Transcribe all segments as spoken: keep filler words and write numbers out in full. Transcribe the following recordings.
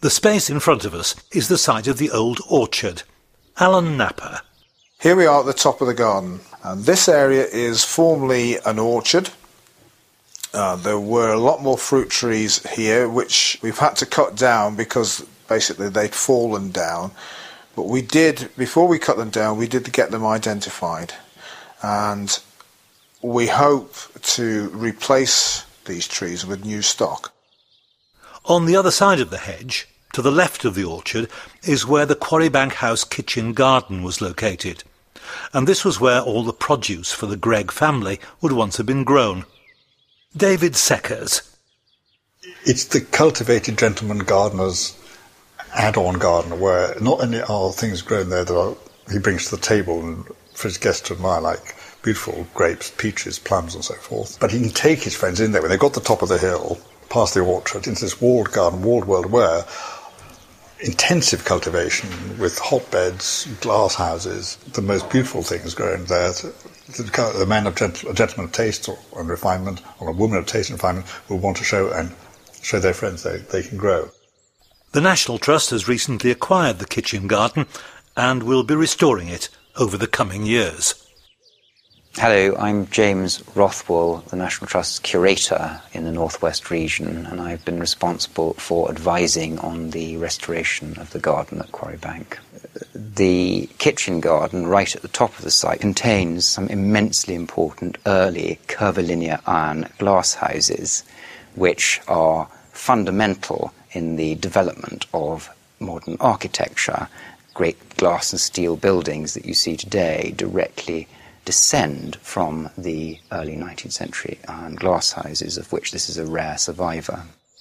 The space in front of us is the site of the old orchard. Alan Napper. Here we are at the top of the garden, and this area is formerly an orchard. Uh, there were a lot more fruit trees here, which we've had to cut down because basically they'd fallen down. But we did, before we cut them down, we did get them identified. And we hope to replace these trees with new stock. On the other side of the hedge, to the left of the orchard, is where the Quarrybank House kitchen garden was located. And this was where all the produce for the Gregg family would once have been grown. David Seckers. It's the cultivated gentleman gardener's add-on garden, where not only are things grown there that are, he brings to the table and for his guests to admire, like beautiful grapes, peaches, plums and so forth, but he can take his friends in there when they've got to the top of the hill, past the orchard, into this walled garden, walled world, where intensive cultivation with hotbeds, glass houses, the most beautiful things grown there. The man of gentle, a gentleman of taste or, and refinement, or a woman of taste and refinement, will want to show and show their friends they, they can grow. The National Trust has recently acquired the kitchen garden and will be restoring it over the coming years. Hello, I'm James Rothwell, the National Trust's curator in the North West region, and I've been responsible for advising on the restoration of the garden at Quarrybank. The kitchen garden, right at the top of the site, contains some immensely important early curvilinear iron glass houses, which are fundamental in the development of modern architecture. Great glass and steel buildings that you see today directly descend from the early nineteenth century iron glass houses, of which this is a rare survivor.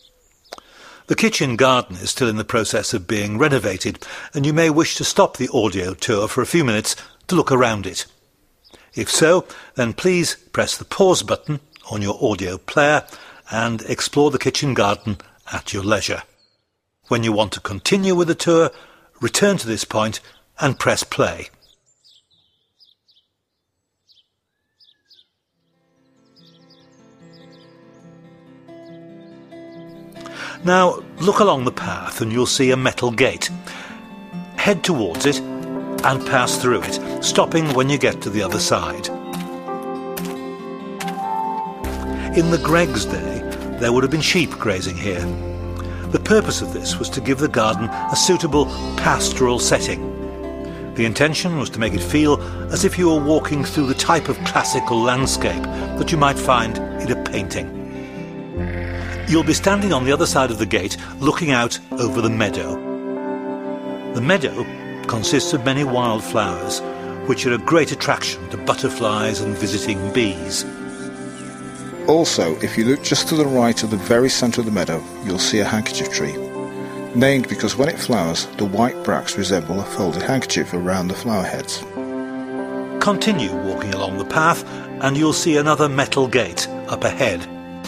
The kitchen garden is still in the process of being renovated, and you may wish to stop the audio tour for a few minutes to look around it. If so, then please press the pause button on your audio player and explore the kitchen garden at your leisure. When you want to continue with the tour, return to this point and press play. Now, look along the path and you'll see a metal gate. Head towards it and pass through it, stopping when you get to the other side. In the Greggs' day, there would have been sheep grazing here. The purpose of this was to give the garden a suitable pastoral setting. The intention was to make it feel as if you were walking through the type of classical landscape that you might find in a painting. You'll be standing on the other side of the gate, looking out over the meadow. The meadow consists of many wildflowers, which are a great attraction to butterflies and visiting bees. Also, if you look just to the right of the very centre of the meadow, you'll see a handkerchief tree, named because when it flowers, the white bracts resemble a folded handkerchief around the flower heads. Continue walking along the path and you'll see another metal gate up ahead.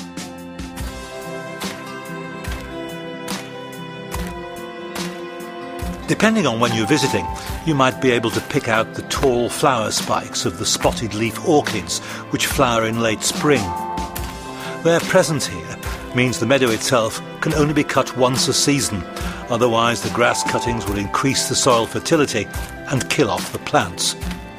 Depending on when you're visiting, you might be able to pick out the tall flower spikes of the spotted leaf orchids which flower in late spring. Their presence here means the meadow itself can only be cut once a season, otherwise the grass cuttings will increase the soil fertility and kill off the plants.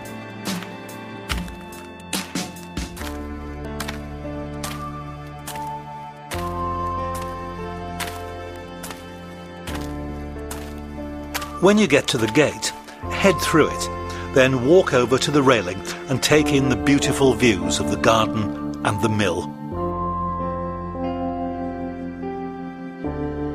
When you get to the gate, head through it, then walk over to the railing and take in the beautiful views of the garden and the mill.